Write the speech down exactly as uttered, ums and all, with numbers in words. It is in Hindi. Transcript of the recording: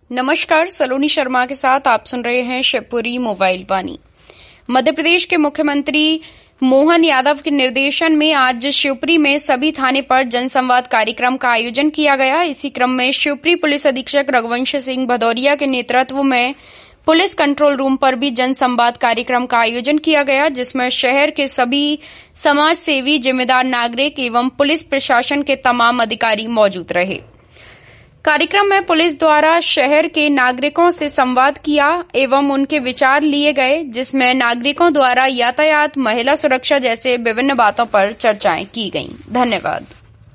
नमस्कार, सलोनी शर्मा के साथ आप सुन रहे हैं शिवपुरी मोबाइल वाणी। मध्य प्रदेश के मुख्यमंत्री मोहन यादव के निर्देशन में आज शिवपुरी में सभी थाने पर जनसंवाद कार्यक्रम का आयोजन किया गया। इसी क्रम में शिवपुरी पुलिस अधीक्षक रघुवंश सिंह भदौरिया के नेतृत्व में पुलिस कंट्रोल रूम पर भी जनसंवाद कार्यक्रम का आयोजन किया गया, जिसमें शहर के सभी समाज सेवी, जिम्मेदार नागरिक एवं पुलिस प्रशासन के तमाम अधिकारी मौजूद रहे। कार्यक्रम में पुलिस द्वारा शहर के नागरिकों से संवाद किया एवं उनके विचार लिए गए, जिसमें नागरिकों द्वारा यातायात, महिला सुरक्षा जैसे विभिन्न बातों पर चर्चाएं की गईं। धन्यवाद।